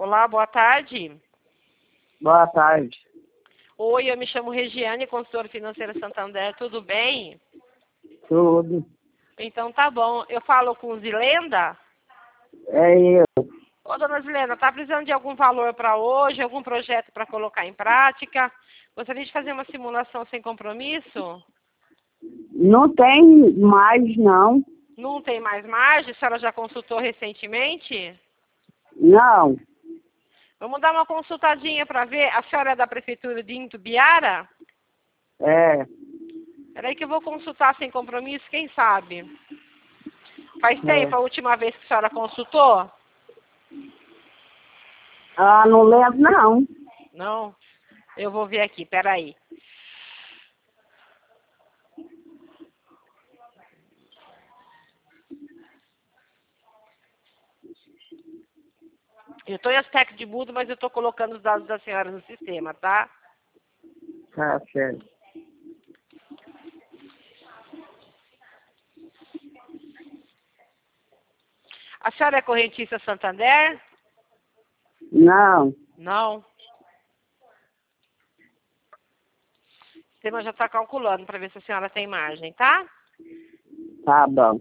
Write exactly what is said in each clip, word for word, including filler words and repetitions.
Olá, boa tarde. Boa tarde. Oi, eu me chamo Regiane, consultora financeira Santander, tudo bem? Tudo. Então tá bom. Eu falo com Zilenda? É eu. Ô, dona Zilenda, tá precisando de algum valor para hoje, algum projeto para colocar em prática? Gostaria de fazer uma simulação sem compromisso? Não tem mais, não. Não tem mais margem? A senhora já consultou recentemente? Não. Vamos dar uma consultadinha para ver. A senhora é da prefeitura de Intubiara? É. Peraí que eu vou consultar sem compromisso, quem sabe? Faz é. tempo a última vez que a senhora consultou? Ah, não lembro, não. Não? Eu vou ver aqui, peraí. Eu estou em aspecto de mudo, mas eu estou colocando os dados da senhora no sistema, tá? Tá certo. A senhora é correntista Santander? Não. Não. O sistema já está calculando para ver se a senhora tem margem, tá? Tá bom.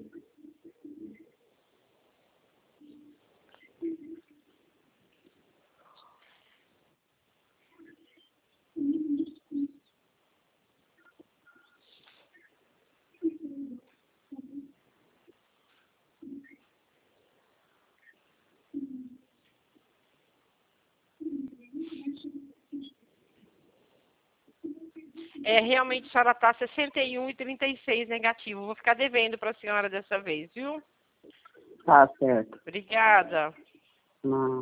É, realmente a senhora está sessenta e um e trinta e seis negativo. Vou ficar devendo para a senhora dessa vez, viu? Tá certo. Obrigada. Não.